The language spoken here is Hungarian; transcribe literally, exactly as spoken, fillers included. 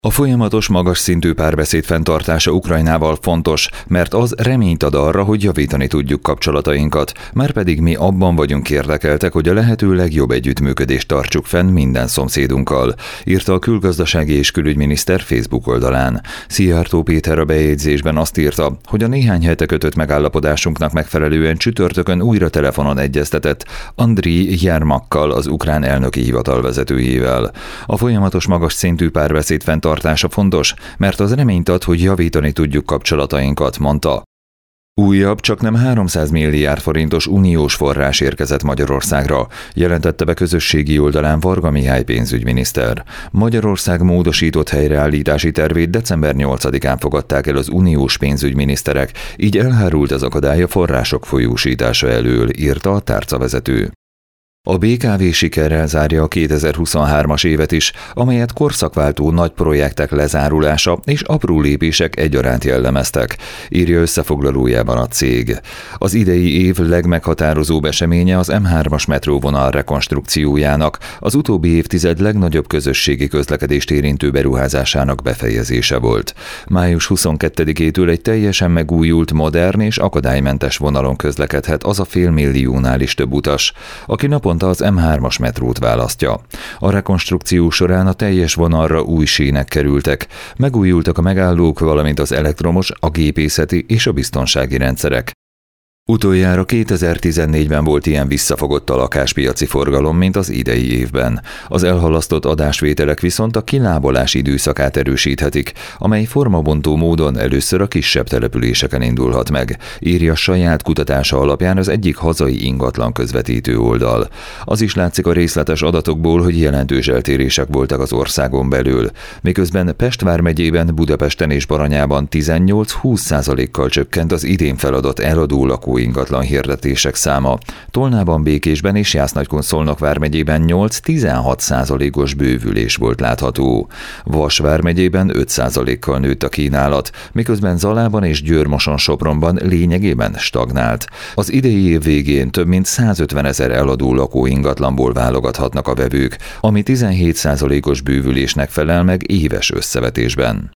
A folyamatos magas szintű párbeszéd fenntartása Ukrajnával fontos, mert az reményt ad arra, hogy javítani tudjuk kapcsolatainkat, márpedig mi abban vagyunk érdekeltek, hogy a lehető legjobb együttműködést tartsuk fenn minden szomszédunkkal, írta a külgazdasági és külügyminiszter Facebook oldalán. Szijjártó Péter a bejegyzésben azt írta, hogy a néhány hete kötött megállapodásunknak megfelelően csütörtökön újra telefonon egyeztetett Andriy Jermakkal, az ukrán elnöki hivatal vezetőjével. A folyamatos magas szintű párbeszéd fenntartása tartása fontos, mert az reményt ad, hogy javítani tudjuk kapcsolatainkat, mondta. Újabb, csaknem háromszáz milliárd forintos uniós forrás érkezett Magyarországra, jelentette be közösségi oldalán Varga Mihály pénzügyminiszter. Magyarország módosított helyreállítási tervét december nyolcadikán fogadták el az uniós pénzügyminiszterek, így elhárult az akadály a források folyósítása elől, írta a tárcavezető. A bé ká vé sikerrel zárja a kétezer-huszonhármas évet is, amelyet korszakváltó nagy projektek lezárulása és apró lépések egyaránt jellemeztek, írja összefoglalójában a cég. Az idei év legmeghatározóbb eseménye az em hármas metróvonal rekonstrukciójának, az utóbbi évtized legnagyobb közösségi közlekedést érintő beruházásának befejezése volt. május huszonkettedikétől egy teljesen megújult, modern és akadálymentes vonalon közlekedhet az a félmilliónál is több utas, aki naponta az em hármas metrót választja. A rekonstrukció során a teljes vonalra új sínek kerültek, megújultak a megállók, valamint az elektromos, a gépészeti és a biztonsági rendszerek. Utoljára kétezer-tizennégyben volt ilyen visszafogott a lakáspiaci forgalom, mint az idei évben. Az elhalasztott adásvételek viszont a kilábalás időszakát erősíthetik, amely formabontó módon először a kisebb településeken indulhat meg, írja saját kutatása alapján az egyik hazai ingatlan közvetítő oldal. Az is látszik a részletes adatokból, hogy jelentős eltérések voltak az országon belül, miközben Pest vármegyében, Budapesten és Baranyában tizennyolc-húsz százalékkal csökkent az idén feladott eladó lakó ingatlan hirdetések száma. Tolnában, Békésben és Jász-Nagykun-Szolnok vármegyében nyolc-tizenhat százalékos bővülés volt látható. Vas vármegyében öt százalékkal nőtt a kínálat, miközben Zalában és Győr-Moson-Sopronban lényegében stagnált. Az idei év végén több mint százötven ezer eladó lakó ingatlanból válogathatnak a vevők, ami tizenhét százalékos bővülésnek felel meg éves összevetésben.